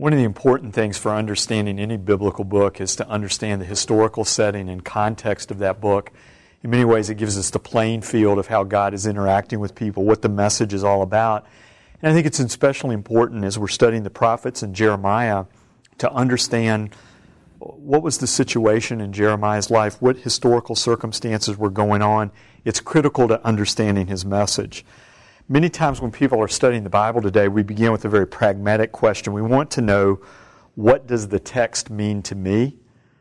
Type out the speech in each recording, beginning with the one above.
One of the important things for understanding any biblical book is to understand the historical setting and context of that book. In many ways, it gives us the playing field of how God is interacting with people, what the message is all about. And I think it's especially important as we're studying the prophets and Jeremiah to understand what was the situation in Jeremiah's life, what historical circumstances were going on. It's critical to understanding his message. Many times when people are studying the Bible today, we begin with a very pragmatic question. We want to know, what does the text mean to me?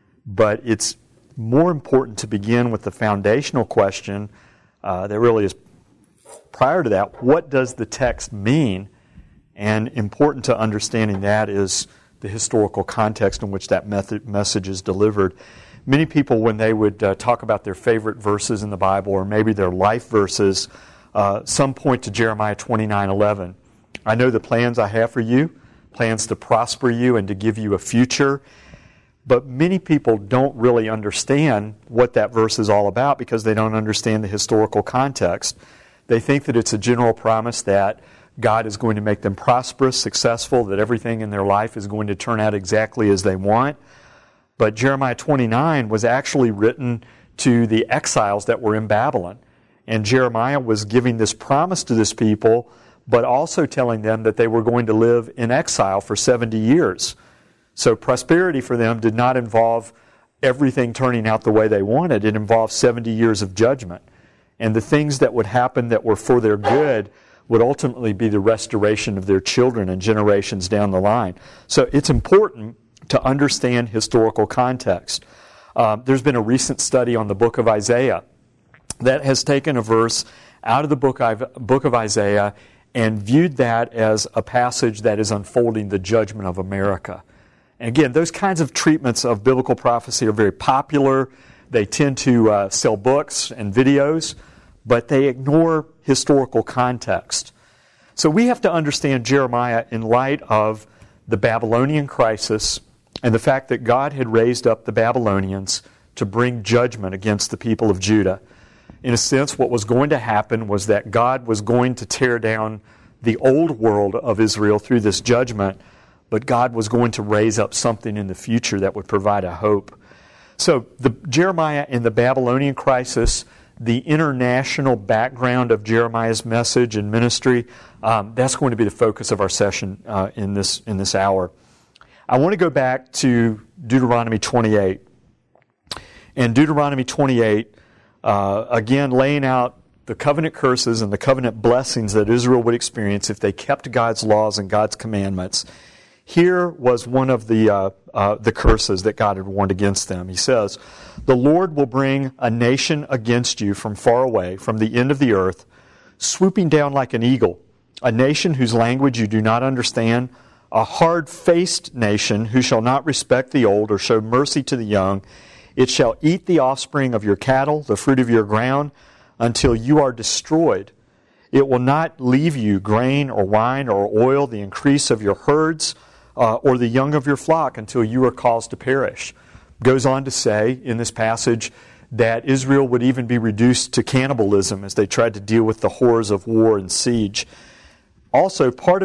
But it's more important to begin with the foundational question that really is prior to that. What does the text mean? And important to understanding that is the historical context in which that message is delivered. Many people, when they would talk about their favorite verses in the Bible, or maybe their life verses, some point to Jeremiah 29:11. I know the plans I have for you, plans to prosper you and to give you a future. But many people don't really understand what that verse is all about because they don't understand the historical context. They think that it's a general promise that God is going to make them prosperous, successful, that everything in their life is going to turn out exactly as they want. But Jeremiah 29 was actually written to the exiles that were in Babylon. And Jeremiah was giving this promise to this people, but also telling them that they were going to live in exile for 70 years. So prosperity for them did not involve everything turning out the way they wanted. It involved 70 years of judgment. And the things that would happen that were for their good would ultimately be the restoration of their children and generations down the line. So it's important to understand historical context. There's been a recent study on the book of Isaiah that has taken a verse out of the book of Isaiah and viewed that as a passage that is unfolding the judgment of America. And again, those kinds of treatments of biblical prophecy are very popular. They tend to sell books and videos, but they ignore historical context. So we have to understand Jeremiah in light of the Babylonian crisis and the fact that God had raised up the Babylonians to bring judgment against the people of Judah. In a sense, what was going to happen was that God was going to tear down the old world of Israel through this judgment, but God was going to raise up something in the future that would provide a hope. So Jeremiah in the Babylonian crisis, the international background of Jeremiah's message and ministry, that's going to be the focus of our session in this hour. I want to go back to Deuteronomy 28. And Deuteronomy 28, again, laying out the covenant curses and the covenant blessings that Israel would experience if they kept God's laws and God's commandments. Here was one of the curses that God had warned against them. He says, "The Lord will bring a nation against you from far away, from the end of the earth, swooping down like an eagle, a nation whose language you do not understand, a hard-faced nation who shall not respect the old or show mercy to the young. It shall eat the offspring of your cattle, the fruit of your ground, until you are destroyed. It will not leave you grain or wine or oil, the increase of your herds, or the young of your flock, until you are caused to perish." Goes on to say in this passage that Israel would even be reduced to cannibalism as they tried to deal with the horrors of war and siege. Also, part of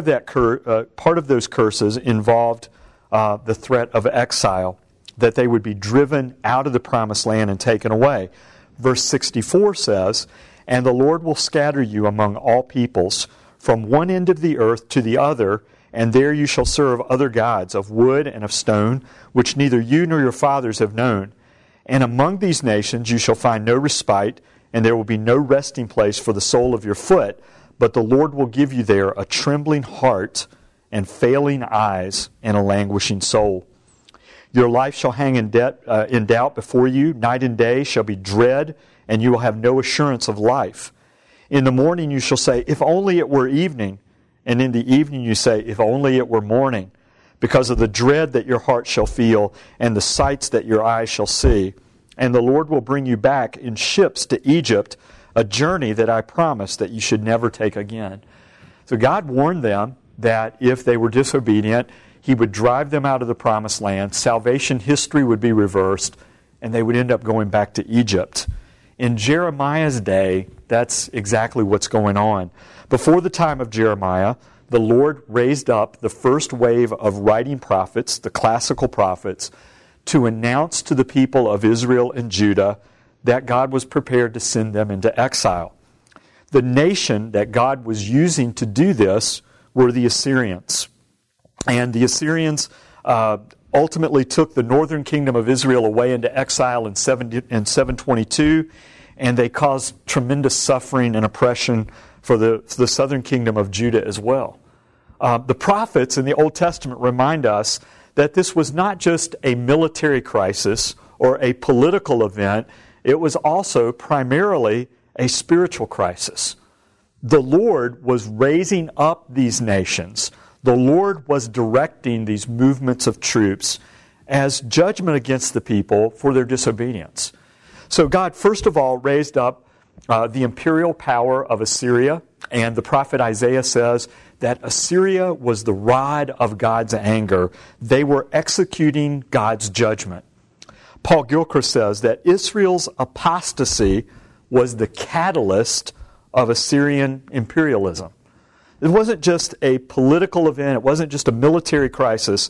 those curses involved the threat of exile, that they would be driven out of the promised land and taken away. Verse 64 says, "And the Lord will scatter you among all peoples, from one end of the earth to the other, and there you shall serve other gods of wood and of stone, which neither you nor your fathers have known. And among these nations you shall find no respite, and there will be no resting place for the sole of your foot, but the Lord will give you there a trembling heart and failing eyes and a languishing soul. Your life shall hang in doubt before you. Night and day shall be dread, and you will have no assurance of life. In the morning you shall say, if only it were evening. And in the evening you say, if only it were morning. Because of the dread that your heart shall feel, and the sights that your eyes shall see. And the Lord will bring you back in ships to Egypt, a journey that I promised that you should never take again." So God warned them that if they were disobedient, He would drive them out of the promised land, salvation history would be reversed, and they would end up going back to Egypt. In Jeremiah's day, that's exactly what's going on. Before the time of Jeremiah, the Lord raised up the first wave of writing prophets, the classical prophets, to announce to the people of Israel and Judah that God was prepared to send them into exile. The nation that God was using to do this were the Assyrians. And the Assyrians ultimately took the northern kingdom of Israel away into exile in 722, and they caused tremendous suffering and oppression for the southern kingdom of Judah as well. The prophets in the Old Testament remind us that this was not just a military crisis or a political event, it was also primarily a spiritual crisis. The Lord was raising up these nations. The Lord was directing these movements of troops as judgment against the people for their disobedience. So God, first of all, raised up the imperial power of Assyria, and the prophet Isaiah says that Assyria was the rod of God's anger. They were executing God's judgment. Paul Gilchrist says that Israel's apostasy was the catalyst of Assyrian imperialism. It wasn't just a political event. It wasn't just a military crisis.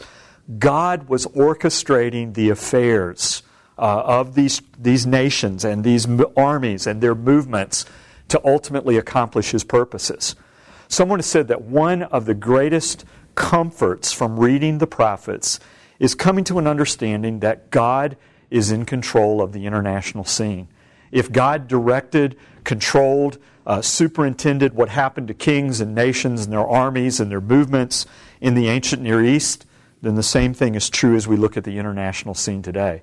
God was orchestrating the affairs of these nations and these armies and their movements to ultimately accomplish His purposes. Someone has said that one of the greatest comforts from reading the prophets is coming to an understanding that God is in control of the international scene. If God directed, controlled, superintended what happened to kings and nations and their armies and their movements in the ancient Near East, then the same thing is true as we look at the international scene today.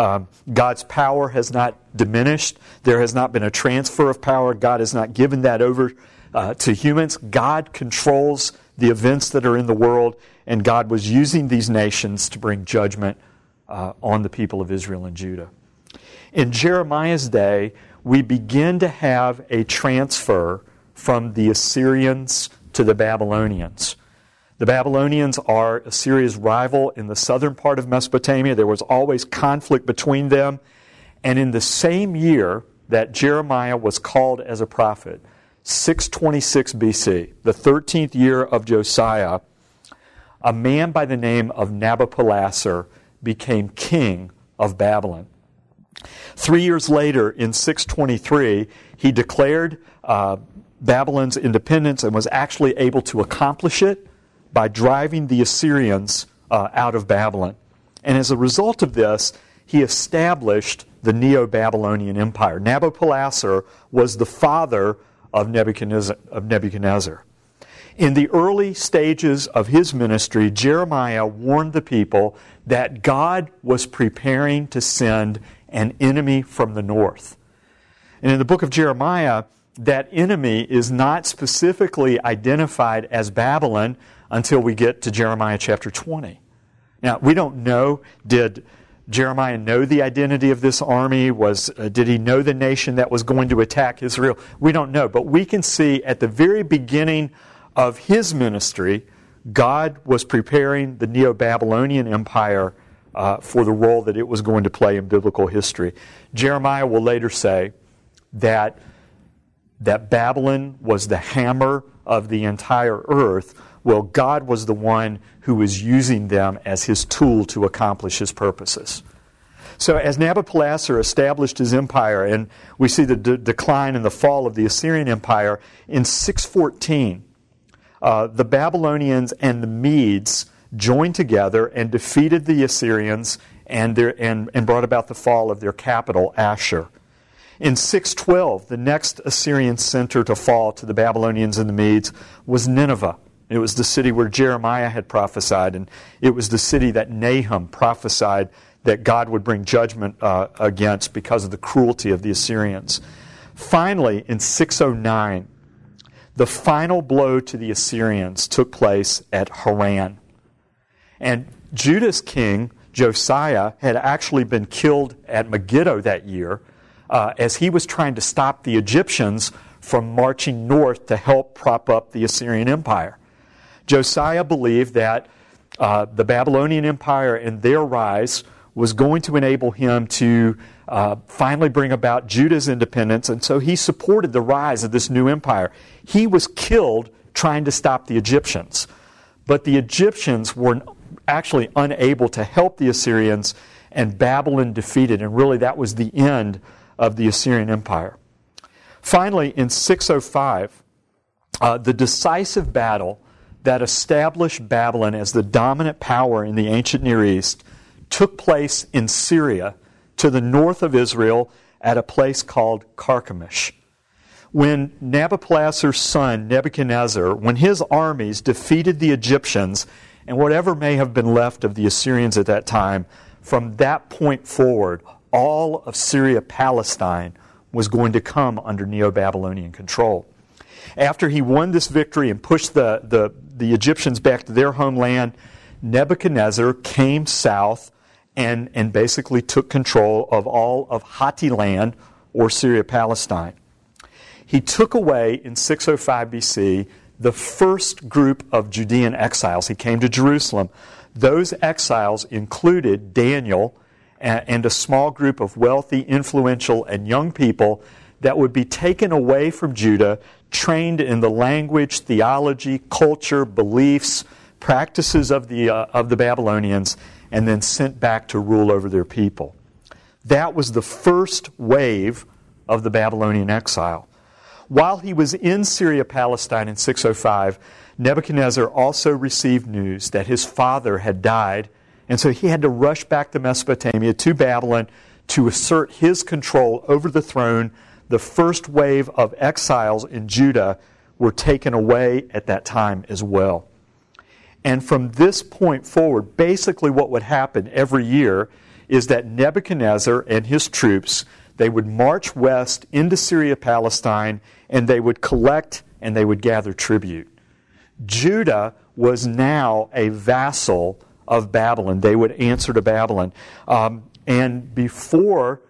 God's power has not diminished. There has not been a transfer of power. God has not given that over to humans. God controls the events that are in the world, and God was using these nations to bring judgment on the people of Israel and Judah. In Jeremiah's day, we begin to have a transfer from the Assyrians to the Babylonians. The Babylonians are Assyria's rival in the southern part of Mesopotamia. There was always conflict between them. And in the same year that Jeremiah was called as a prophet, 626 BC, the 13th year of Josiah, a man by the name of Nabopolassar became king of Babylon. 3 years later, in 623, he declared Babylon's independence and was actually able to accomplish it by driving the Assyrians out of Babylon. And as a result of this, he established the Neo-Babylonian Empire. Nabopolassar was the father of Nebuchadnezzar. In the early stages of his ministry, Jeremiah warned the people that God was preparing to send an enemy from the north. And in the book of Jeremiah, that enemy is not specifically identified as Babylon until we get to Jeremiah chapter 20. Now, we don't know, did Jeremiah know the identity of this army? Did he know the nation that was going to attack Israel? We don't know, but we can see at the very beginning of his ministry, God was preparing the Neo-Babylonian Empire for the role that it was going to play in biblical history. Jeremiah will later say that Babylon was the hammer of the entire earth. Well, God was the one who was using them as His tool to accomplish His purposes. So as Nabopolassar established his empire, and we see the decline and the fall of the Assyrian Empire, in 614, the Babylonians and the Medes joined together and defeated the Assyrians and brought about the fall of their capital, Ashur. In 612, the next Assyrian center to fall to the Babylonians and the Medes was Nineveh. It was the city where Jeremiah had prophesied, and it was the city that Nahum prophesied that God would bring judgment against because of the cruelty of the Assyrians. Finally, in 609, the final blow to the Assyrians took place at Haran. And Judah's king, Josiah, had actually been killed at Megiddo that year as he was trying to stop the Egyptians from marching north to help prop up the Assyrian Empire. Josiah believed that the Babylonian Empire and their rise was going to enable him to finally bring about Judah's independence, and so he supported the rise of this new empire. He was killed trying to stop the Egyptians. But the Egyptians were actually unable to help the Assyrians, and Babylon defeated. And really that was the end of the Assyrian Empire. Finally, in 605, the decisive battle that established Babylon as the dominant power in the ancient Near East took place in Syria, to the north of Israel, at a place called Carchemish. When Nabopolassar's son, Nebuchadnezzar, when his armies defeated the Egyptians and whatever may have been left of the Assyrians at that time, from that point forward, all of Syria, Palestine, was going to come under Neo-Babylonian control. After he won this victory and pushed the Egyptians back to their homeland, Nebuchadnezzar came south and basically took control of all of Hatti land, or Syria, Palestine. He took away, in 605 BC, the first group of Judean exiles. He came to Jerusalem. Those exiles included Daniel and a small group of wealthy, influential, and young people that would be taken away from Judah, trained in the language, theology, culture, beliefs, practices of the Babylonians, and then sent back to rule over their people. That was the first wave of the Babylonian exile. While he was in Syria, Palestine in 605, Nebuchadnezzar also received news that his father had died, and so he had to rush back to Mesopotamia, to Babylon, to assert his control over the throne. The first wave of exiles in Judah were taken away at that time as well. And from this point forward, basically what would happen every year is that Nebuchadnezzar and his troops, they would march west into Syria, Palestine, and they would collect and they would gather tribute. Judah was now a vassal of Babylon. They would answer to Babylon. And before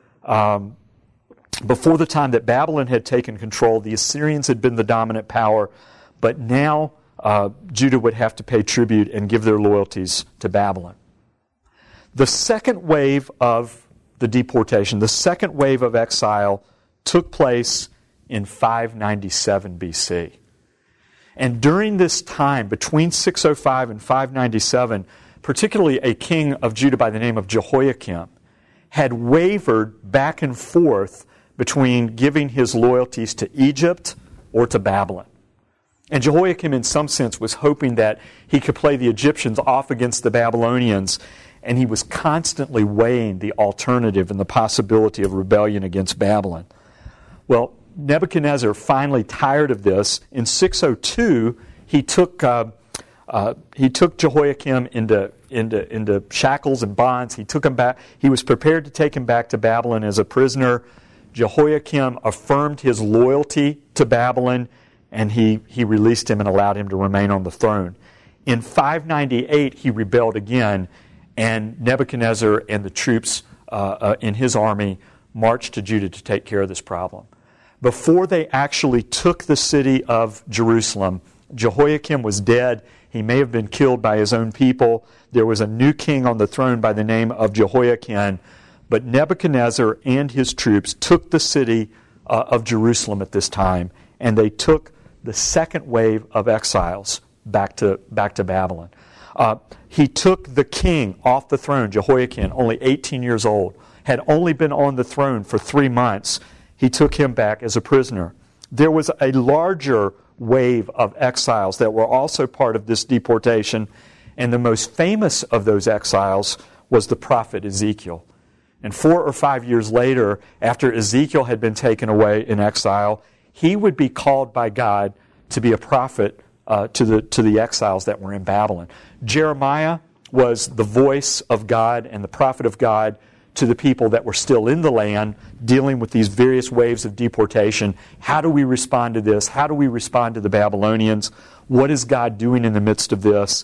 the time that Babylon had taken control, the Assyrians had been the dominant power, but now Judah would have to pay tribute and give their loyalties to Babylon. The second wave of the deportation, the second wave of exile, took place in 597 BC. And during this time, between 605 and 597, particularly a king of Judah by the name of Jehoiakim had wavered back and forth between giving his loyalties to Egypt or to Babylon. And Jehoiakim, in some sense, was hoping that he could play the Egyptians off against the Babylonians, and he was constantly weighing the alternative and the possibility of rebellion against Babylon. Well, Nebuchadnezzar, finally tired of this, in 602, he took Jehoiakim into shackles and bonds. He took him back. He was prepared to take him back to Babylon as a prisoner. Jehoiakim affirmed his loyalty to Babylon, and he released him and allowed him to remain on the throne. In 598, he rebelled again, and Nebuchadnezzar and the troops in his army marched to Judah to take care of this problem. Before they actually took the city of Jerusalem, Jehoiakim was dead. He may have been killed by his own people. There was a new king on the throne by the name of Jehoiakim. But Nebuchadnezzar and his troops took the city of Jerusalem at this time, and they took the second wave of exiles back to Babylon. He took the king off the throne, Jehoiakim, only 18 years old, had only been on the throne for 3 months. He took him back as a prisoner. There was a larger wave of exiles that were also part of this deportation, and the most famous of those exiles was the prophet Ezekiel. And 4 or 5 years later, after Ezekiel had been taken away in exile, he would be called by God to be a prophet to the exiles that were in Babylon. Jeremiah was the voice of God and the prophet of God to the people that were still in the land, dealing with these various waves of deportation. How do we respond to this? How do we respond to the Babylonians? What is God doing in the midst of this?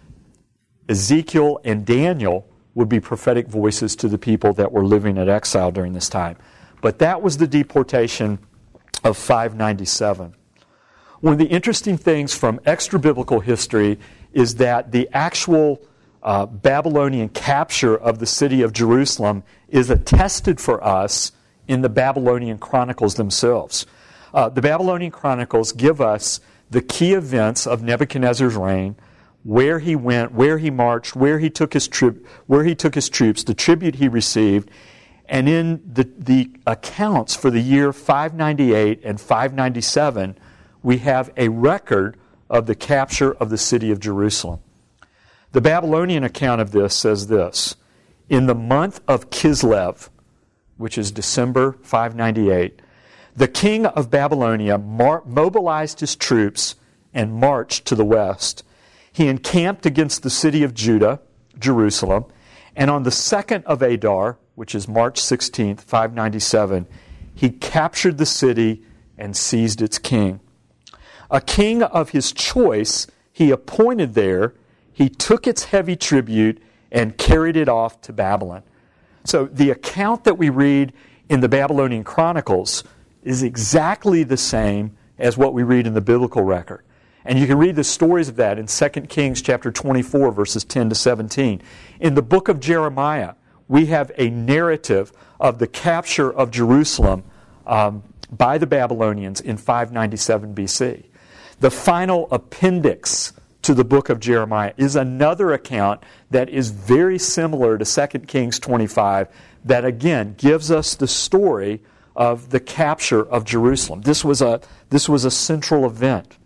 Ezekiel and Daniel would be prophetic voices to the people that were living in exile during this time. But that was the deportation of 597. One of the interesting things from extra-biblical history is that the actual Babylonian capture of the city of Jerusalem is attested for us in the Babylonian Chronicles themselves. The Babylonian Chronicles give us the key events of Nebuchadnezzar's reign, where he went, where he marched, where he took his troops, the tribute he received, and in the accounts for the year 598 and 597, we have a record of the capture of the city of Jerusalem. The Babylonian account of this says this: in the month of Kislev, which is December 598, the king of Babylonia mobilized his troops and marched to the west. He encamped against the city of Judah, Jerusalem, and on the 2nd of Adar, which is March 16th, 597, he captured the city and seized its king. A king of his choice he appointed there. He took its heavy tribute and carried it off to Babylon. So the account that we read in the Babylonian Chronicles is exactly the same as what we read in the biblical record. And you can read the stories of that in 2 Kings chapter 24, verses 10 to 17. In the book of Jeremiah, we have a narrative of the capture of Jerusalem by the Babylonians in 597 BC. The final appendix to the book of Jeremiah is another account that is very similar to 2 Kings 25 that again gives us the story of the capture of Jerusalem. This was a central event.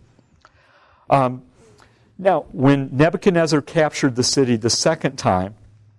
Now, when Nebuchadnezzar captured the city the second time,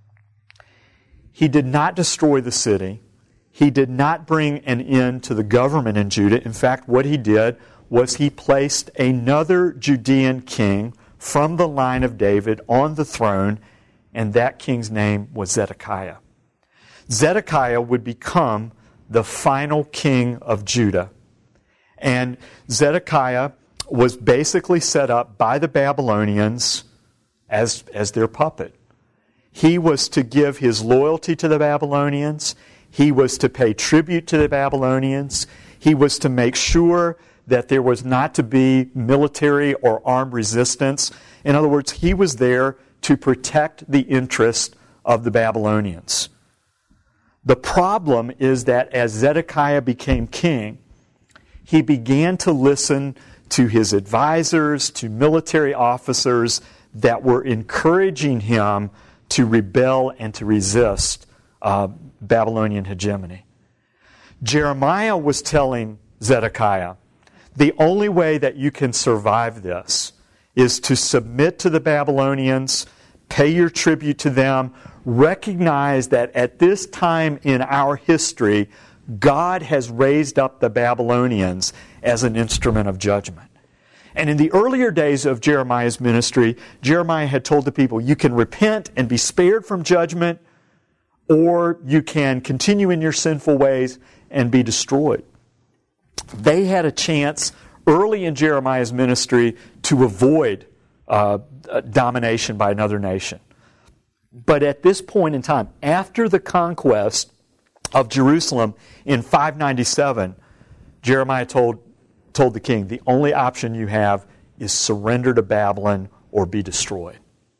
he did not destroy the city. He did not bring an end to the government in Judah. In fact, what he did was he placed another Judean king from the line of David on the throne, and that king's name was Zedekiah. Zedekiah would become the final king of Judah. And Zedekiah was basically set up by the Babylonians as their puppet. He was to give his loyalty to the Babylonians. He was to pay tribute to the Babylonians. He was to make sure that there was not to be military or armed resistance. In other words, he was there to protect the interest of the Babylonians. The problem is that as Zedekiah became king, he began to listen to his advisors, to military officers that were encouraging him to rebel and to resist Babylonian hegemony. Jeremiah was telling Zedekiah, the only way that you can survive this is to submit to the Babylonians, pay your tribute to them, recognize that at this time in our history, God has raised up the Babylonians as an instrument of judgment. And in the earlier days of Jeremiah's ministry, Jeremiah had told the people, you can repent and be spared from judgment, or you can continue in your sinful ways and be destroyed. They had a chance early in Jeremiah's ministry to avoid domination by another nation. But at this point in time, after the conquest of Jerusalem in 597, Jeremiah told the king, the only option you have is surrender to Babylon or be destroyed.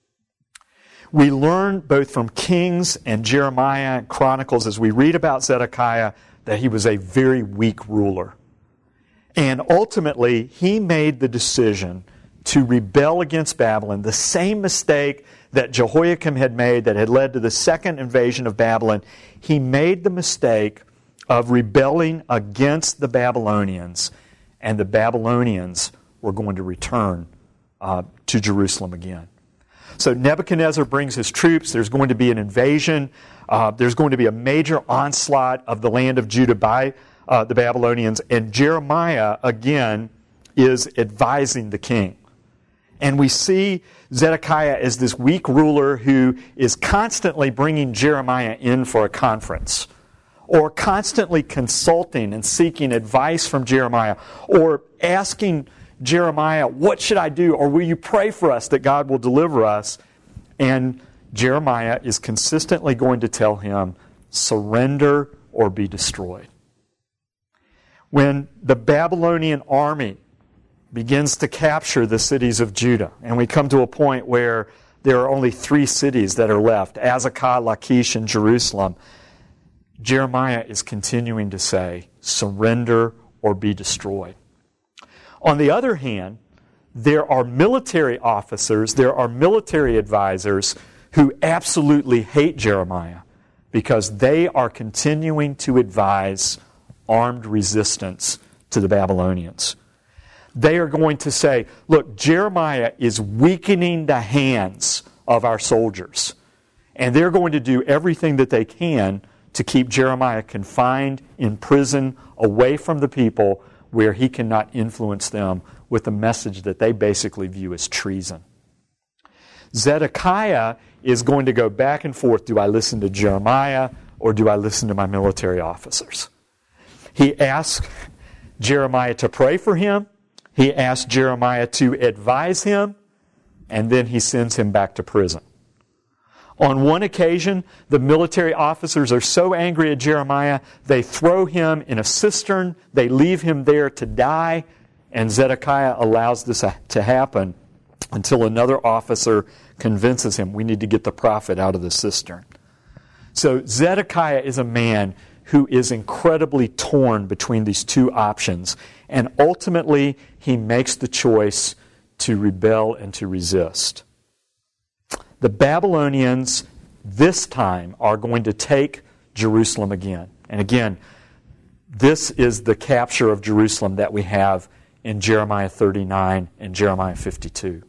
We learn both from Kings and Jeremiah and Chronicles as we read about Zedekiah that he was a very weak ruler. And ultimately, he made the decision to rebel against Babylon, the same mistake that Jehoiakim had made that had led to the second invasion of Babylon. He made the mistake of rebelling against the Babylonians, and the Babylonians were going to return to Jerusalem again. So Nebuchadnezzar brings his troops. There's going to be an invasion. There's going to be a major onslaught of the land of Judah by the Babylonians. And Jeremiah, again, is advising the king. And we see Zedekiah as this weak ruler who is constantly bringing Jeremiah in for a conference, or constantly consulting and seeking advice from Jeremiah, or asking Jeremiah, what should I do? Or will you pray for us that God will deliver us? And Jeremiah is consistently going to tell him, surrender or be destroyed. When the Babylonian army begins to capture the cities of Judah, and we come to a point where there are only 3 cities that are left, Azekah, Lachish, and Jerusalem, Jeremiah is continuing to say, surrender or be destroyed. On the other hand, there are military officers, there are military advisors who absolutely hate Jeremiah because they are continuing to advise armed resistance to the Babylonians. They are going to say, look, Jeremiah is weakening the hands of our soldiers. And they're going to do everything that they can to keep Jeremiah confined in prison, away from the people, where he cannot influence them with a message that they basically view as treason. Zedekiah is going to go back and forth. Do I listen to Jeremiah or do I listen to my military officers? He asks Jeremiah to pray for him. He asks Jeremiah to advise him. And then he sends him back to prison. On one occasion, the military officers are so angry at Jeremiah, they throw him in a cistern. They leave him there to die. And Zedekiah allows this to happen until another officer convinces him, we need to get the prophet out of the cistern. So Zedekiah is a man who is incredibly torn between these two options. And ultimately, he makes the choice to rebel and to resist. The Babylonians this time are going to take Jerusalem again. And again, this is the capture of Jerusalem that we have in Jeremiah 39 and Jeremiah 52.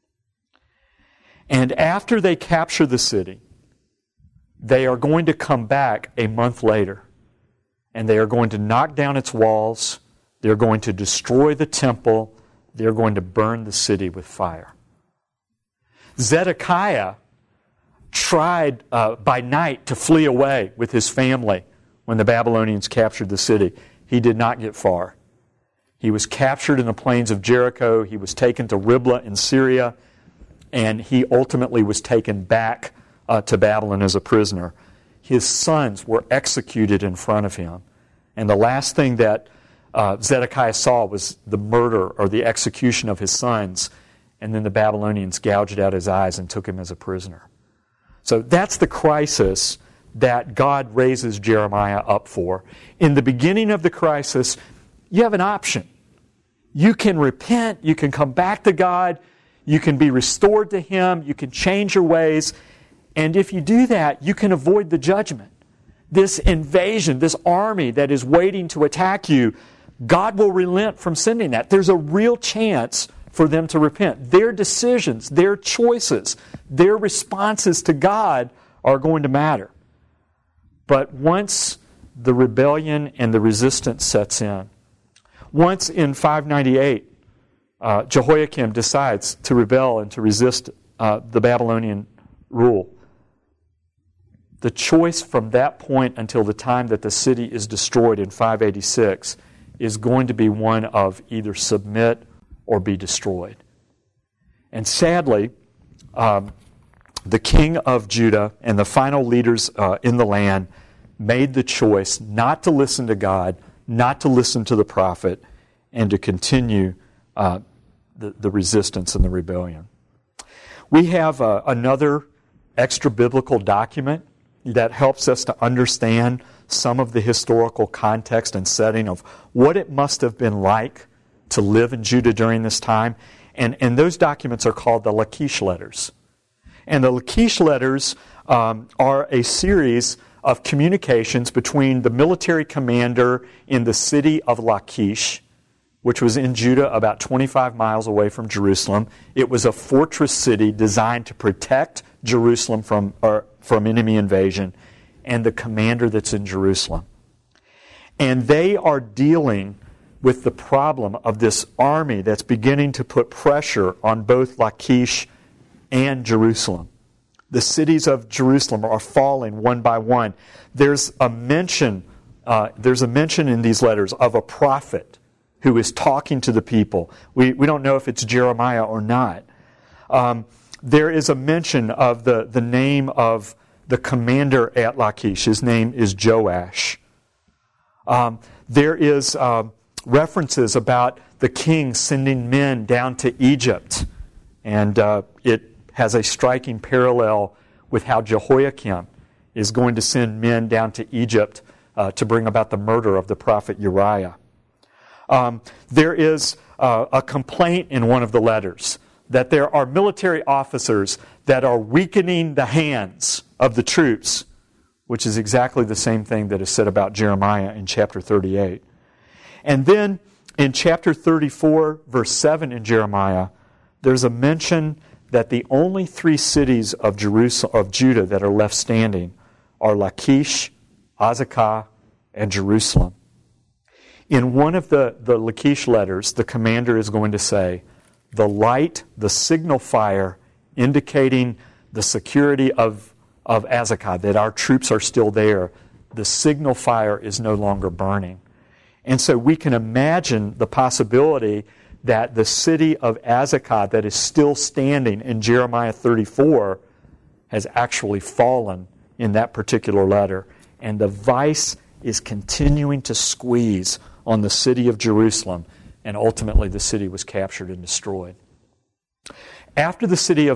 And after they capture the city, they are going to come back a month later, and they are going to knock down its walls, they're going to destroy the temple, they're going to burn the city with fire. Zedekiah tried by night to flee away with his family when the Babylonians captured the city. He did not get far. He was captured in the plains of Jericho. He was taken to Riblah in Syria, and he ultimately was taken back to Babylon as a prisoner. His sons were executed in front of him. And the last thing that Zedekiah saw was the murder or the execution of his sons. And then the Babylonians gouged out his eyes and took him as a prisoner. So that's the crisis that God raises Jeremiah up for. In the beginning of the crisis, you have an option. You can repent, you can come back to God, you can be restored to Him, you can change your ways, and if you do that, you can avoid the judgment. This invasion, this army that is waiting to attack you, God will relent from sending that. There's a real chance for them to repent. Their decisions, their choices, their responses to God are going to matter. But once the rebellion and the resistance sets in, once in 598, Jehoiakim decides to rebel and to resist the Babylonian rule. The choice from that point until the time that the city is destroyed in 586 is going to be one of either submit or be destroyed. And sadly, the king of Judah and the final leaders in the land made the choice not to listen to God, not to listen to the prophet, and to continue the resistance and the rebellion. We have another extra-biblical document that helps us to understand some of the historical context and setting of what it must have been like to live in Judah during this time. And those documents are called the Lachish letters. And the Lachish letters are a series of communications between the military commander in the city of Lachish, which was in Judah about 25 miles away from Jerusalem. It was a fortress city designed to protect Jerusalem from enemy invasion, and the commander that's in Jerusalem. And they are dealing with the problem of this army that's beginning to put pressure on both Lachish and Jerusalem. The cities of Jerusalem are falling one by one. There's a mention in these letters of a prophet who is talking to the people. We don't know if it's Jeremiah or not. There is a mention of the name of the commander at Lachish. His name is Joash. There is references about the king sending men down to Egypt. And it has a striking parallel with how Jehoiakim is going to send men down to Egypt to bring about the murder of the prophet Uriah. There is a complaint in one of the letters that there are military officers that are weakening the hands of the troops, which is exactly the same thing that is said about Jeremiah in chapter 38. And then in chapter 34, verse 7 in Jeremiah, there's a mention that the only 3 cities of Judah that are left standing are Lachish, Azekah, and Jerusalem. In one of the Lachish letters, the commander is going to say, the light, the signal fire, indicating the security of Azekah, that our troops are still there, the signal fire is no longer burning. And so we can imagine the possibility that the city of Azekah that is still standing in Jeremiah 34 has actually fallen in that particular letter. And the vice is continuing to squeeze on the city of Jerusalem, and ultimately the city was captured and destroyed. After the city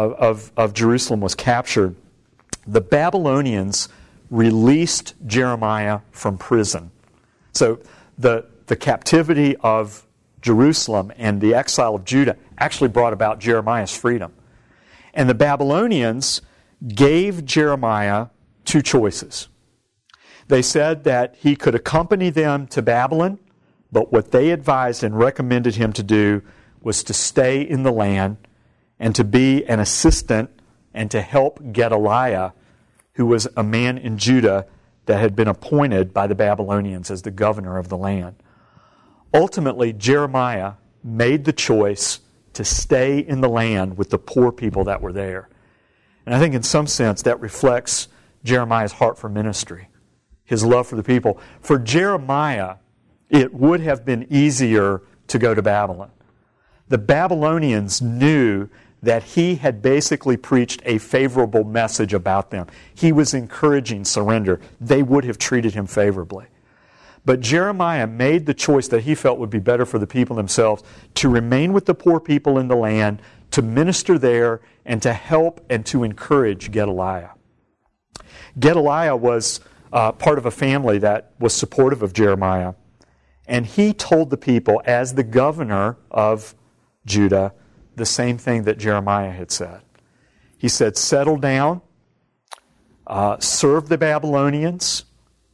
of Jerusalem was captured, the Babylonians released Jeremiah from prison. So the captivity of Jerusalem and the exile of Judah actually brought about Jeremiah's freedom. And the Babylonians gave Jeremiah 2 choices. They said that he could accompany them to Babylon, but what they advised and recommended him to do was to stay in the land and to be an assistant and to help Gedaliah, who was a man in Judah that had been appointed by the Babylonians as the governor of the land. Ultimately, Jeremiah made the choice to stay in the land with the poor people that were there. And I think in some sense that reflects Jeremiah's heart for ministry, his love for the people. For Jeremiah, it would have been easier to go to Babylon. The Babylonians knew that he had basically preached a favorable message about them. He was encouraging surrender. They would have treated him favorably. But Jeremiah made the choice that he felt would be better for the people themselves to remain with the poor people in the land, to minister there, and to help and to encourage Gedaliah. Gedaliah was part of a family that was supportive of Jeremiah, and he told the people, as the governor of Judah, the same thing that Jeremiah had said. He said, settle down, serve the Babylonians,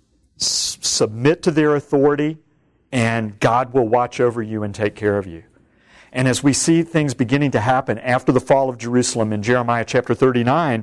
submit to their authority, and God will watch over you and take care of you. And as we see things beginning to happen after the fall of Jerusalem in Jeremiah chapter 39,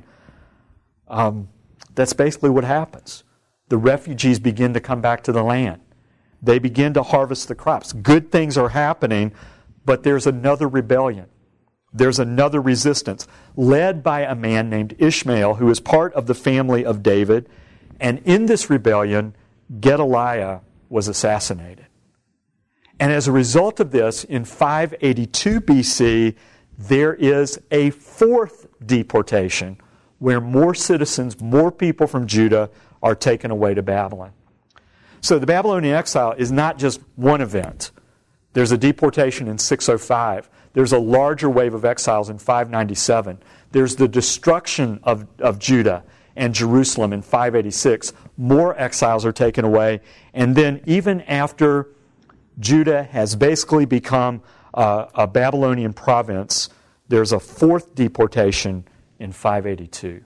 that's basically what happens. The refugees begin to come back to the land. They begin to harvest the crops. Good things are happening, but there's another rebellion. There's another resistance led by a man named Ishmael, who is part of the family of David. And in this rebellion, Gedaliah was assassinated. And as a result of this, in 582 BC, there is a 4th deportation where more citizens, more people from Judah are taken away to Babylon. So the Babylonian exile is not just one event. There's a deportation in 605. There's a larger wave of exiles in 597. There's the destruction of Judah and Jerusalem in 586. More exiles are taken away. And then even after Judah has basically become a Babylonian province, there's a 4th deportation in 582.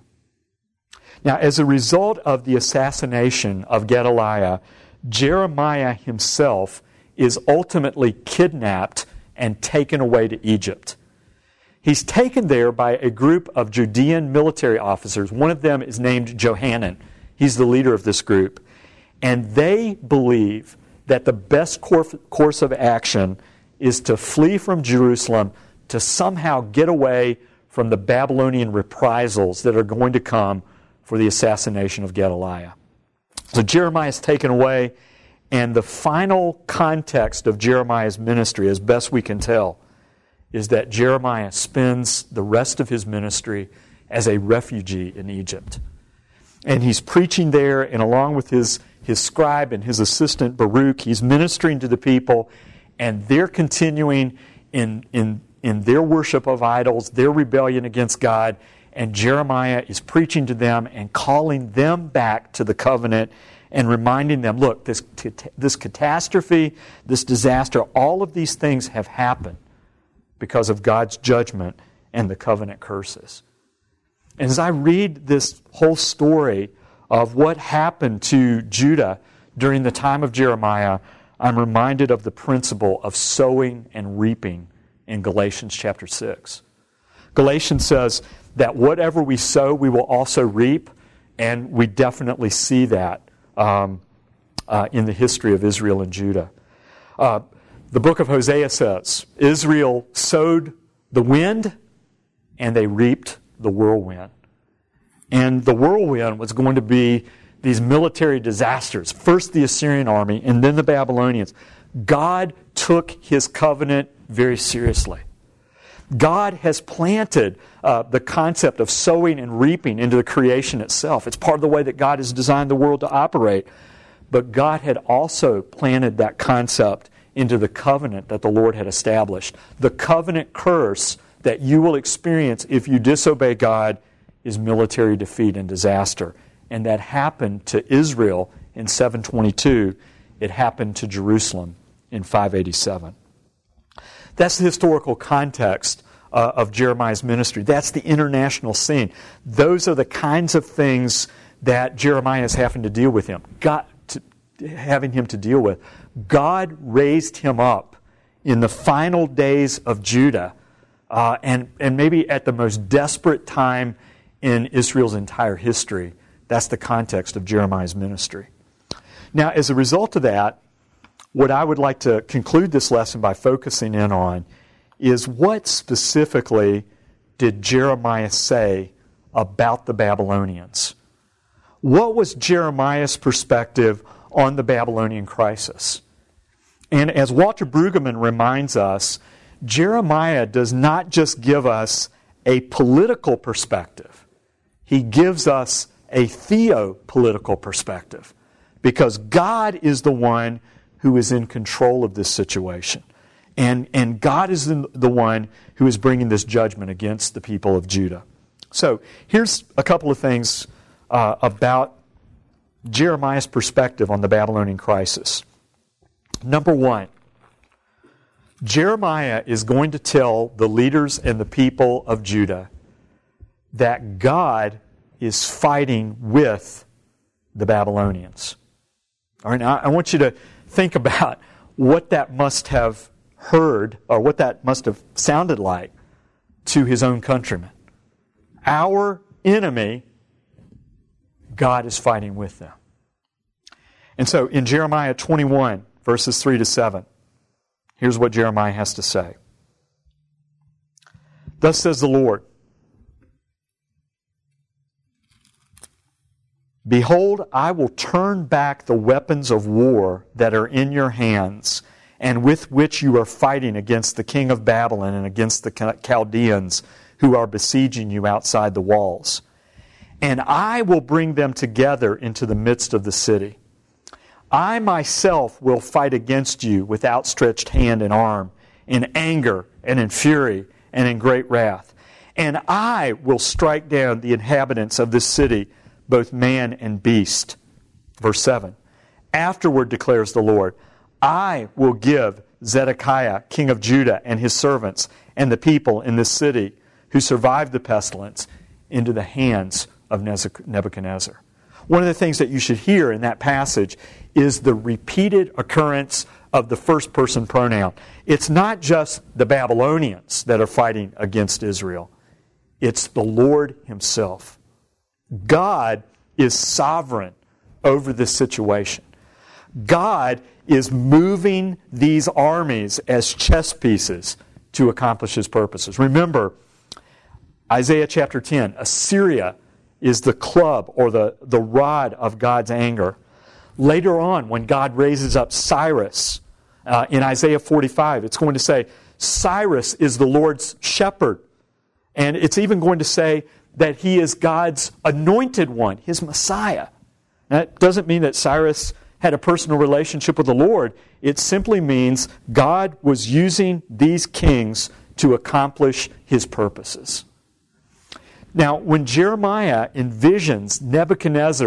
Now, as a result of the assassination of Gedaliah, Jeremiah himself is ultimately kidnapped and taken away to Egypt. He's taken there by a group of Judean military officers. One of them is named Johanan. He's the leader of this group. And they believe that the best course of action is to flee from Jerusalem to somehow get away from the Babylonian reprisals that are going to come for the assassination of Gedaliah. So Jeremiah is taken away, and the final context of Jeremiah's ministry, as best we can tell, is that Jeremiah spends the rest of his ministry as a refugee in Egypt. And he's preaching there, and along with his scribe and his assistant Baruch, he's ministering to the people, and they're continuing in their worship of idols, their rebellion against God, and Jeremiah is preaching to them and calling them back to the covenant and reminding them, look, this catastrophe, this disaster, all of these things have happened because of God's judgment and the covenant curses. And as I read this whole story of what happened to Judah during the time of Jeremiah, I'm reminded of the principle of sowing and reaping in Galatians chapter 6. Galatians says that whatever we sow, we will also reap, and we definitely see that in the history of Israel and Judah. The book of Hosea says, Israel sowed the wind, and they reaped the whirlwind. And the whirlwind was going to be these military disasters. First the Assyrian army, and then the Babylonians. God took His covenant very seriously. God has planted the concept of sowing and reaping into the creation itself. It's part of the way that God has designed the world to operate. But God had also planted that concept into the covenant that the Lord had established. The covenant curse that you will experience if you disobey God is military defeat and disaster. And that happened to Israel in 722. It happened to Jerusalem in 587. That's the historical context of Jeremiah's ministry. That's the international scene. Those are the kinds of things that Jeremiah is having to deal with him. Having him to deal with. God raised him up in the final days of Judah, and maybe at the most desperate time in Israel's entire history. That's the context of Jeremiah's ministry. Now, as a result of that, what I would like to conclude this lesson by focusing in on is what specifically did Jeremiah say about the Babylonians? What was Jeremiah's perspective on the Babylonian crisis? And as Walter Brueggemann reminds us, Jeremiah does not just give us a political perspective. He gives us a theopolitical perspective, because God is the one who is in control of this situation. And God is the one who is bringing this judgment against the people of Judah. So here's a couple of things about Jeremiah's perspective on the Babylonian crisis. Number one, Jeremiah is going to tell the leaders and the people of Judah that God is fighting with the Babylonians. All right, now I want you to think about what that must have heard, or what that must have sounded like to his own countrymen. Our enemy, God is fighting with them. And so in Jeremiah 21, verses 3 to 7, here's what Jeremiah has to say. Thus says the Lord, Behold, I will turn back the weapons of war that are in your hands, and with which you are fighting against the king of Babylon and against the Chaldeans who are besieging you outside the walls. And I will bring them together into the midst of the city. I myself will fight against you with outstretched hand and arm, in anger and in fury and in great wrath. And I will strike down the inhabitants of this city, both man and beast. Verse 7. Afterward, declares the Lord, I will give Zedekiah, king of Judah, and his servants, and the people in this city who survived the pestilence, into the hands of Nebuchadnezzar. One of the things that you should hear in that passage is the repeated occurrence of the first person pronoun. It's not just the Babylonians that are fighting against Israel. It's the Lord Himself. God is sovereign over this situation. God is moving these armies as chess pieces to accomplish His purposes. Remember, Isaiah chapter 10, Assyria is the club or the rod of God's anger. Later on, when God raises up Cyrus, in Isaiah 45, it's going to say, Cyrus is the Lord's shepherd. And it's even going to say that he is God's anointed one, His Messiah. Now, that doesn't mean that Cyrus had a personal relationship with the Lord. It simply means God was using these kings to accomplish His purposes. Now, when Jeremiah envisions Nebuchadnezzar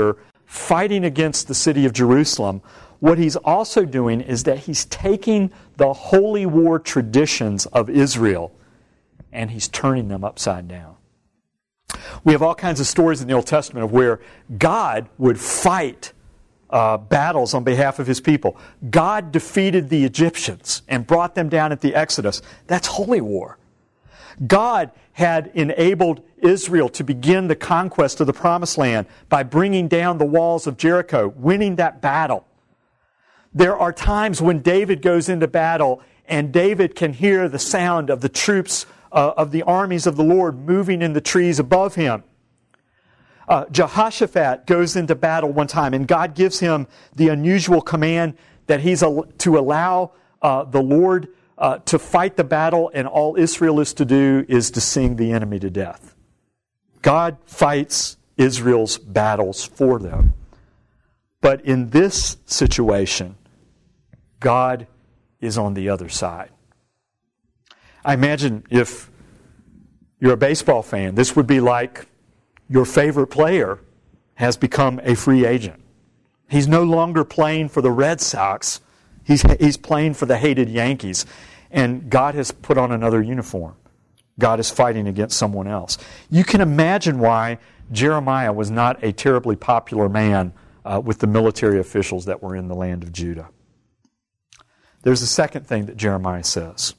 fighting against the city of Jerusalem, what he's also doing is that he's taking the holy war traditions of Israel and he's turning them upside down. We have all kinds of stories in the Old Testament of where God would fight battles on behalf of His people. God defeated the Egyptians and brought them down at the Exodus. That's holy war. God had enabled Israel to begin the conquest of the Promised Land by bringing down the walls of Jericho, winning that battle. There are times when David goes into battle and David can hear the sound of the troops of the armies of the Lord moving in the trees above him. Jehoshaphat goes into battle one time and God gives him the unusual command that he's to allow the Lord to fight the battle, and all Israel is to do is to sing the enemy to death. God fights Israel's battles for them. But in this situation, God is on the other side. I imagine if you're a baseball fan, this would be like your favorite player has become a free agent. He's no longer playing for the Red Sox. He's playing for the hated Yankees. And God has put on another uniform. God is fighting against someone else. You can imagine why Jeremiah was not a terribly popular man with the military officials that were in the land of Judah. There's a second thing that Jeremiah says.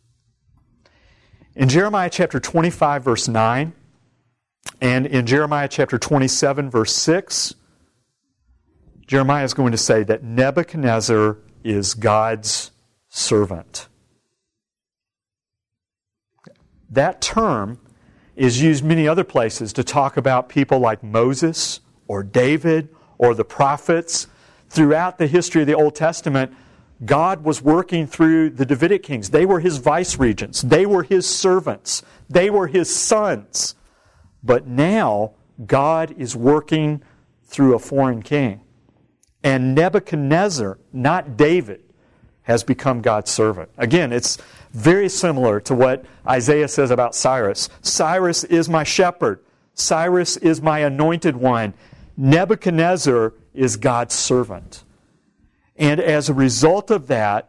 In Jeremiah chapter 25, verse 9, and in Jeremiah chapter 27, verse 6, Jeremiah is going to say that Nebuchadnezzar is God's servant. That term is used many other places to talk about people like Moses or David or the prophets. Throughout the history of the Old Testament, God was working through the Davidic kings. They were His vice-regents. They were His servants. They were His sons. But now, God is working through a foreign king. And Nebuchadnezzar, not David, has become God's servant. Again, it's very similar to what Isaiah says about Cyrus. Cyrus is my shepherd. Cyrus is my anointed one. Nebuchadnezzar is God's servant. And as a result of that,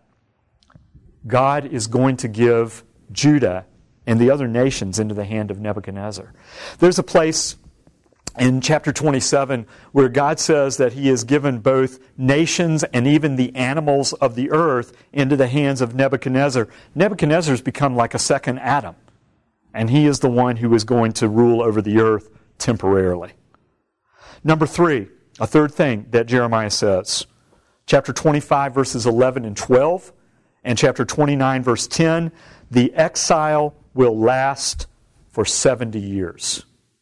God is going to give Judah and the other nations into the hand of Nebuchadnezzar. There's a place in chapter 27 where God says that He has given both nations and even the animals of the earth into the hands of Nebuchadnezzar. Nebuchadnezzar has become like a second Adam, and he is the one who is going to rule over the earth temporarily. Number three, a third thing that Jeremiah says. Chapter 25, verses 11 and 12, and chapter 29, verse 10, the exile will last for 70 years.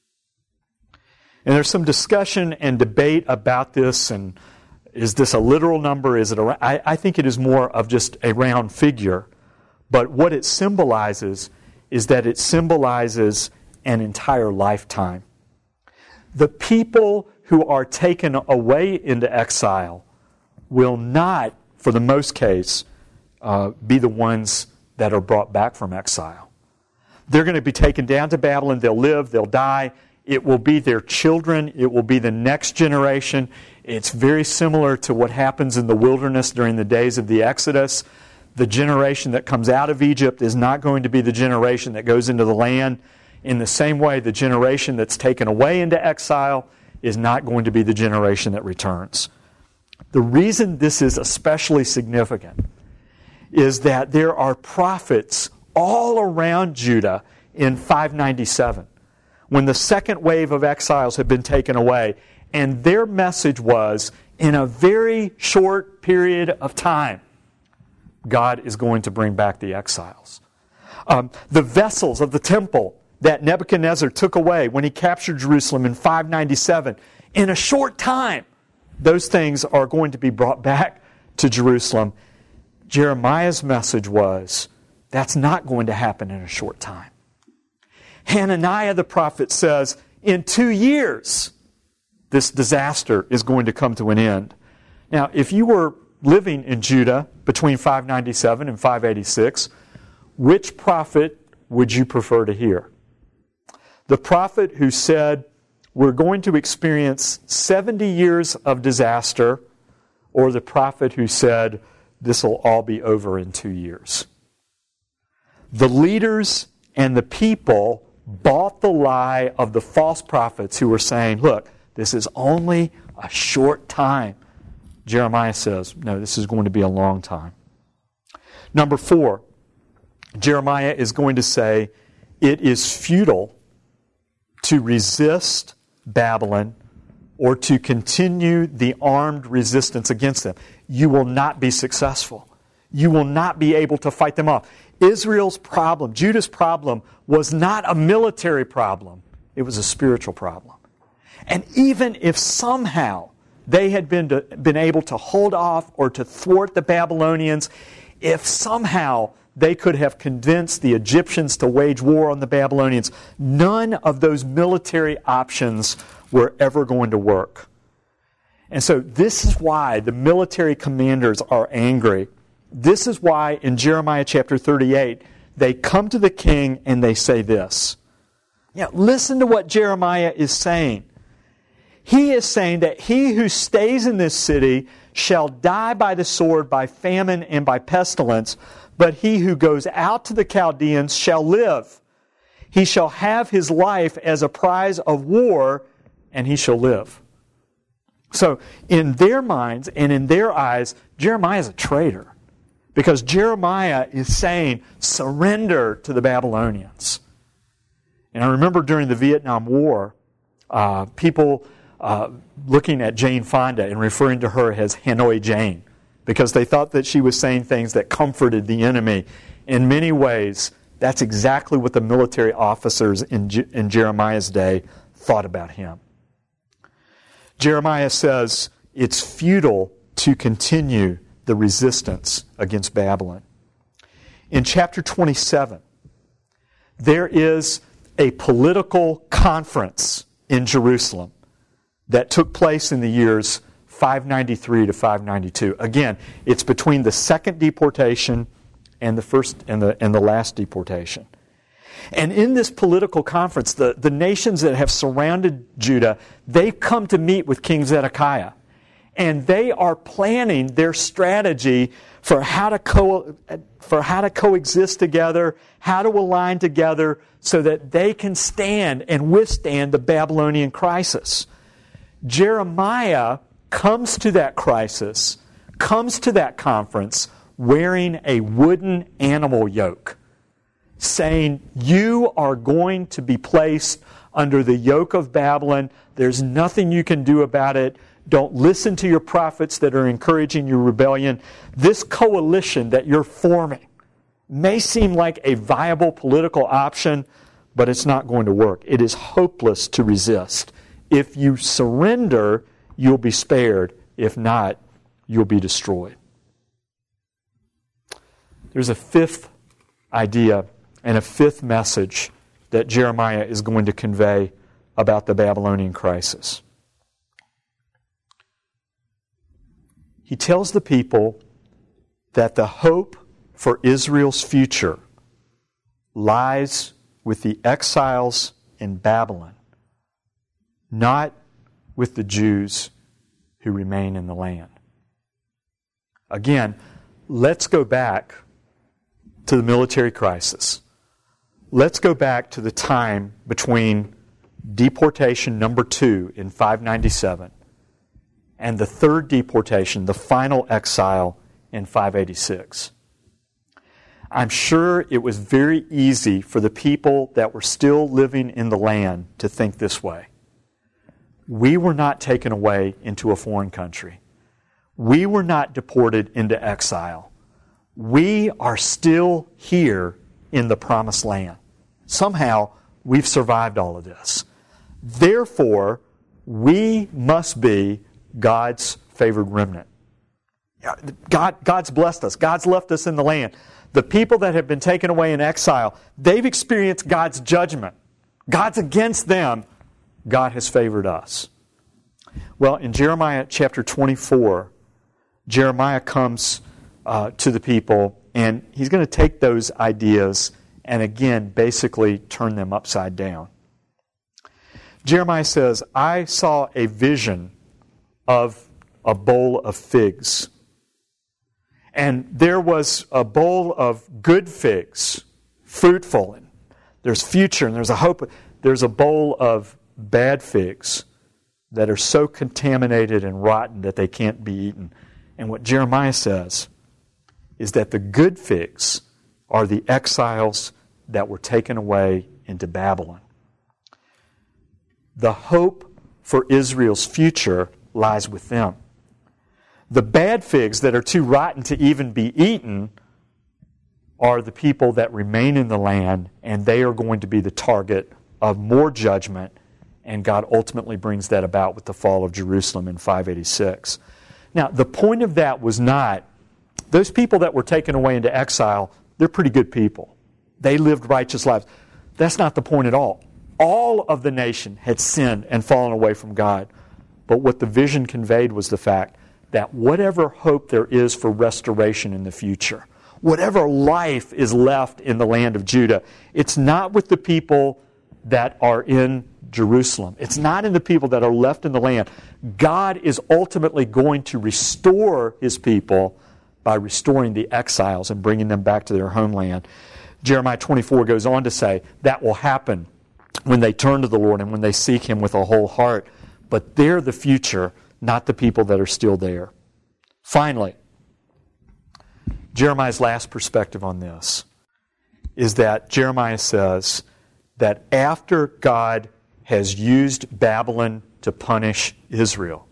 And there's some discussion and debate about this, and is this a literal number? Is it I think it is more of just a round figure. But what it symbolizes is that it symbolizes an entire lifetime. The people who are taken away into exile will not, for the most case, be the ones that are brought back from exile. They're going to be taken down to Babylon. They'll live, they'll die. It will be their children. It will be the next generation. It's very similar to what happens in the wilderness during the days of the Exodus. The generation that comes out of Egypt is not going to be the generation that goes into the land. In the same way, the generation that's taken away into exile is not going to be the generation that returns. The reason this is especially significant is that there are prophets all around Judah in 597, when the second wave of exiles had been taken away, and their message was, in a very short period of time, God is going to bring back the exiles. The vessels of the temple that Nebuchadnezzar took away when he captured Jerusalem in 597, in a short time, those things are going to be brought back to Jerusalem. Jeremiah's message was, that's not going to happen in a short time. Hananiah the prophet says, in 2 years, this disaster is going to come to an end. Now, if you were living in Judah between 597 and 586, which prophet would you prefer to hear? The prophet who said, we're going to experience 70 years of disaster, or the prophet who said, this will all be over in 2 years. The leaders and the people bought the lie of the false prophets who were saying, look, this is only a short time. Jeremiah says, no, this is going to be a long time. Number 4, Jeremiah is going to say, it is futile to resist Babylon or to continue the armed resistance against them. You will not be successful. You will not be able to fight them off. Israel's problem, Judah's problem, was not a military problem. It was a spiritual problem. And even if somehow they had been able to hold off or to thwart the Babylonians, if somehow they could have convinced the Egyptians to wage war on the Babylonians, none of those military options were ever going to work. And so this is why the military commanders are angry. This is why in Jeremiah chapter 38, they come to the king and they say this. Listen to what Jeremiah is saying. He is saying that he who stays in this city shall die by the sword, by famine, and by pestilence, but he who goes out to the Chaldeans shall live. He shall have his life as a prize of war, and he shall live. So in their minds and in their eyes, Jeremiah is a traitor. Because Jeremiah is saying, surrender to the Babylonians. And I remember during the Vietnam War, people looking at Jane Fonda and referring to her as Hanoi Jane, because they thought that she was saying things that comforted the enemy. In many ways, that's exactly what the military officers in Jeremiah's day thought about him. Jeremiah says it's futile to continue the resistance against Babylon. In chapter 27, there is a political conference in Jerusalem that took place in the years 593 to 592. Again, it's between the second deportation and the first and the last deportation. And in this political conference, the nations that have surrounded Judah, they've come to meet with King Zedekiah. And they are planning their strategy for how to coexist together, how to align together so that they can stand and withstand the Babylonian crisis. Jeremiah comes to that crisis, comes to that conference wearing a wooden animal yoke, saying, you are going to be placed under the yoke of Babylon. There's nothing you can do about it. Don't listen to your prophets that are encouraging your rebellion. This coalition that you're forming may seem like a viable political option, but it's not going to work. It is hopeless to resist. If you surrender, you'll be spared. If not, you'll be destroyed. There's a fifth idea and a fifth message that Jeremiah is going to convey about the Babylonian crisis. He tells the people that the hope for Israel's future lies with the exiles in Babylon, not with the Jews who remain in the land. Again, let's go back to the military crisis. Let's go back to the time between deportation number 2 in 597 and the third deportation, the final exile, in 586. I'm sure it was very easy for the people that were still living in the land to think this way. We were not taken away into a foreign country. We were not deported into exile. We are still here in the promised land. Somehow, we've survived all of this. Therefore, we must be God's favored remnant. God's blessed us. God's left us in the land. The people that have been taken away in exile, they've experienced God's judgment. God's against them. God has favored us. Well, in Jeremiah chapter 24, Jeremiah comes to the people, and he's going to take those ideas and again basically turn them upside down. Jeremiah says, I saw a vision of a bowl of figs. And there was a bowl of good figs, fruitful, and there's future and there's a hope. There's a bowl of bad figs that are so contaminated and rotten that they can't be eaten. And what Jeremiah says is that the good figs are the exiles that were taken away into Babylon. The hope for Israel's future lies with them. The bad figs that are too rotten to even be eaten are the people that remain in the land, and they are going to be the target of more judgment, and God ultimately brings that about with the fall of Jerusalem in 586. Now, the point of that was not, those people that were taken away into exile, they're pretty good people. They lived righteous lives. That's not the point at all. All of the nation had sinned and fallen away from God. But what the vision conveyed was the fact that whatever hope there is for restoration in the future, whatever life is left in the land of Judah, it's not with the people that are in Jerusalem. It's not in the people that are left in the land. God is ultimately going to restore His people by restoring the exiles and bringing them back to their homeland. Jeremiah 24 goes on to say that will happen when they turn to the Lord and when they seek Him with a whole heart. But they're the future, not the people that are still there. Finally, Jeremiah's last perspective on this is that Jeremiah says that after God has used Babylon to punish Israel,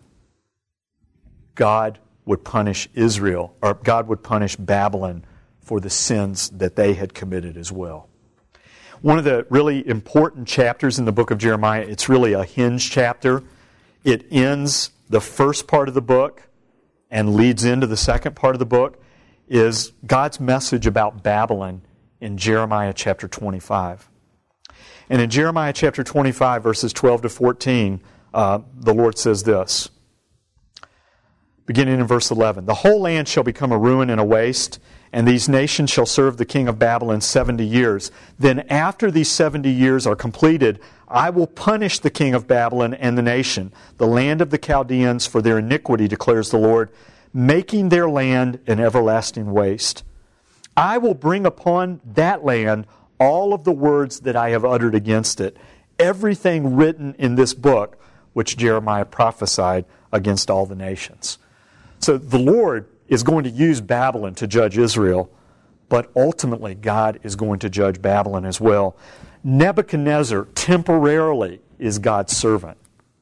God would punish Israel, or God would punish Babylon for the sins that they had committed as well. One of the really important chapters in the book of Jeremiah, it's really a hinge chapter. It ends the first part of the book and leads into the second part of the book, is God's message about Babylon in Jeremiah chapter 25. And in Jeremiah chapter 25, verses 12 to 14, the Lord says this, beginning in verse 11, "The whole land shall become a ruin and a waste, and these nations shall serve the king of Babylon 70 years. Then after these 70 years are completed, I will punish the king of Babylon and the nation, the land of the Chaldeans, for their iniquity, declares the Lord, making their land an everlasting waste. I will bring upon that land all of the words that I have uttered against it, everything written in this book, which Jeremiah prophesied against all the nations." So the Lord is going to use Babylon to judge Israel, but ultimately God is going to judge Babylon as well. Nebuchadnezzar temporarily is God's servant,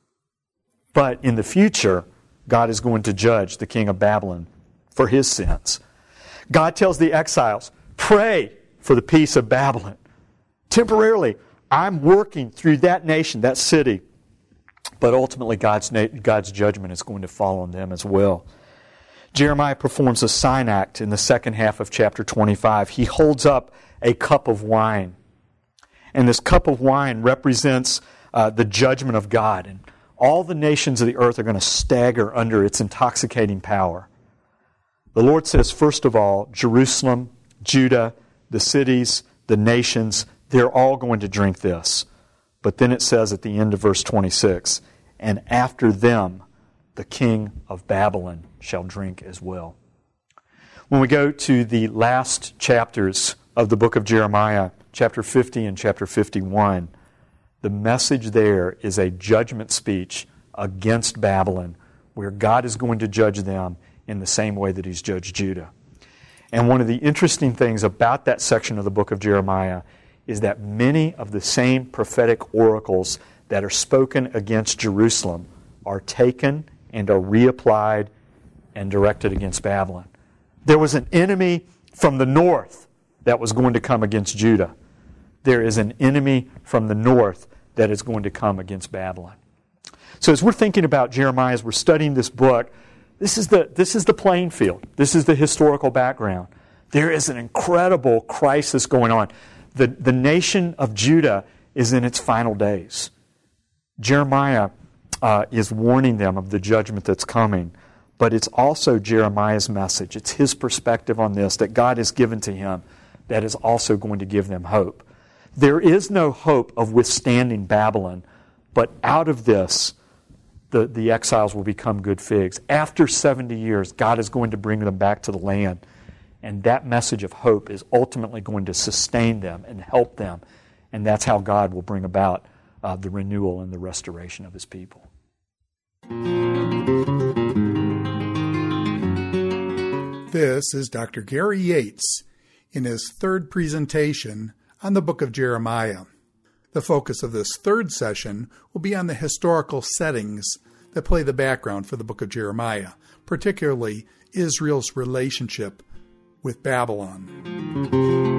but in the future, God is going to judge the king of Babylon for his sins. God tells the exiles, pray for the peace of Babylon. Temporarily, I'm working through that nation, that city, but ultimately God's judgment is going to fall on them as well. Jeremiah performs a sign act in the second half of chapter 25. He holds up a cup of wine. And this cup of wine represents the judgment of God. And all the nations of the earth are going to stagger under its intoxicating power. The Lord says, first of all, Jerusalem, Judah, the cities, the nations, they're all going to drink this. But then it says at the end of verse 26, and after them, the king of Babylon shall drink as well. When we go to the last chapters of the book of Jeremiah, chapter 50 and chapter 51, the message there is a judgment speech against Babylon, where God is going to judge them in the same way that He's judged Judah. And one of the interesting things about that section of the book of Jeremiah is that many of the same prophetic oracles that are spoken against Jerusalem are taken and are reapplied and directed against Babylon. There was an enemy from the north that was going to come against Judah. There is an enemy from the north that is going to come against Babylon. So as we're thinking about Jeremiah, as we're studying this book, this is the playing field. This is the historical background. There is an incredible crisis going on. The nation of Judah is in its final days. Jeremiah is warning them of the judgment that's coming. But it's also Jeremiah's message. It's his perspective on this that God has given to him that is also going to give them hope. There is no hope of withstanding Babylon, But out of this, the exiles will become good figs. After 70 years, God is going to bring them back to the land. And that message of hope is ultimately going to sustain them and help them. And that's how God will bring about the renewal and the restoration of His people. This is Dr. Gary Yates in his third presentation on the book of Jeremiah. The focus of this third session will be on the historical settings that play the background for the book of Jeremiah, particularly Israel's relationship with Babylon.